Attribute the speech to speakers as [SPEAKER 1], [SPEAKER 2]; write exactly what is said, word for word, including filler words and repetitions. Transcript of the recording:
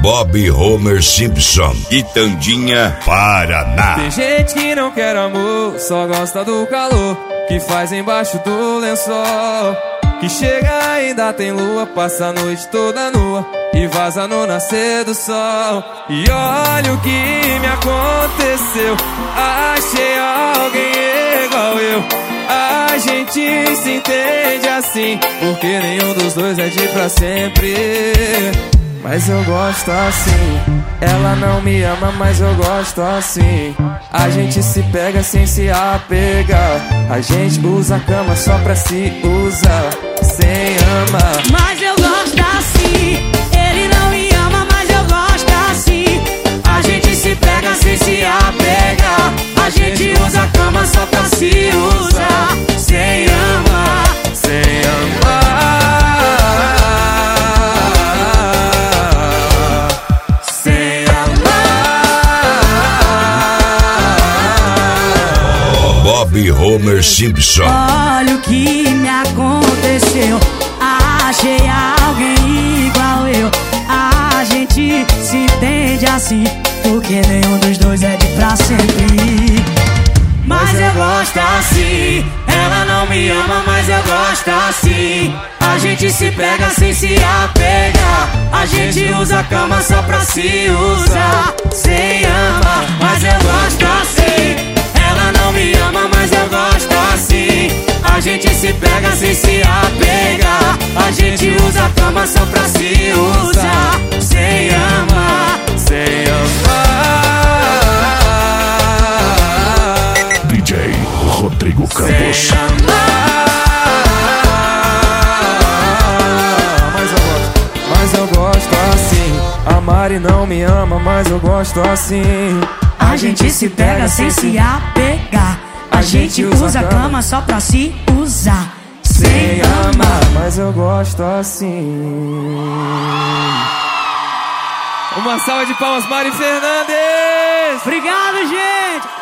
[SPEAKER 1] Bob Homer Simpson, Quitandinha, Paraná.
[SPEAKER 2] Tem gente que não quer amor, só gosta do calor que faz embaixo do lençol. Que chega ainda tem lua, passa a noite toda nua e vaza no nascer do sol. E olha o que me aconteceu, achei alguém igual eu. A gente se entende assim, porque nenhum dos dois é de pra sempre. Mas eu gosto assim. Ela não me ama, mas eu gosto assim. A gente se pega sem se apegar. A gente usa a cama só pra se usar, sem amar.
[SPEAKER 3] Mas eu gosto assim. Ele não me ama, mas eu gosto assim. A gente se pega sem se apegar. A gente usa a cama só pra se usar, sem amar,
[SPEAKER 2] sem amar.
[SPEAKER 1] Bob Homer Simpson.
[SPEAKER 3] Olha o que me aconteceu, achei alguém igual eu. A gente se entende assim, porque nenhum dos dois é de pra sempre. Mas eu gosto assim. Ela não me ama, mas eu gosto assim. A gente se pega sem se apegar. A gente usa a cama só pra se usar, sem amar. Mas eu gosto assim. Ela não me ama, mas eu gosto assim. A gente se pega sem se apegar. A gente usa a cama só pra se usar, sem amar,
[SPEAKER 2] sem amar.
[SPEAKER 1] D J Rodrigo Campos.
[SPEAKER 2] Sem amar. Mas eu gosto, mas eu gosto assim. A Mari não me ama, mas eu gosto assim.
[SPEAKER 3] A gente se pega sem se apegar. A gente usa a cama só pra se usar, sem amar.
[SPEAKER 2] Mas eu gosto assim. Uma salva de palmas, Mari Fernandes.
[SPEAKER 3] Obrigado, gente.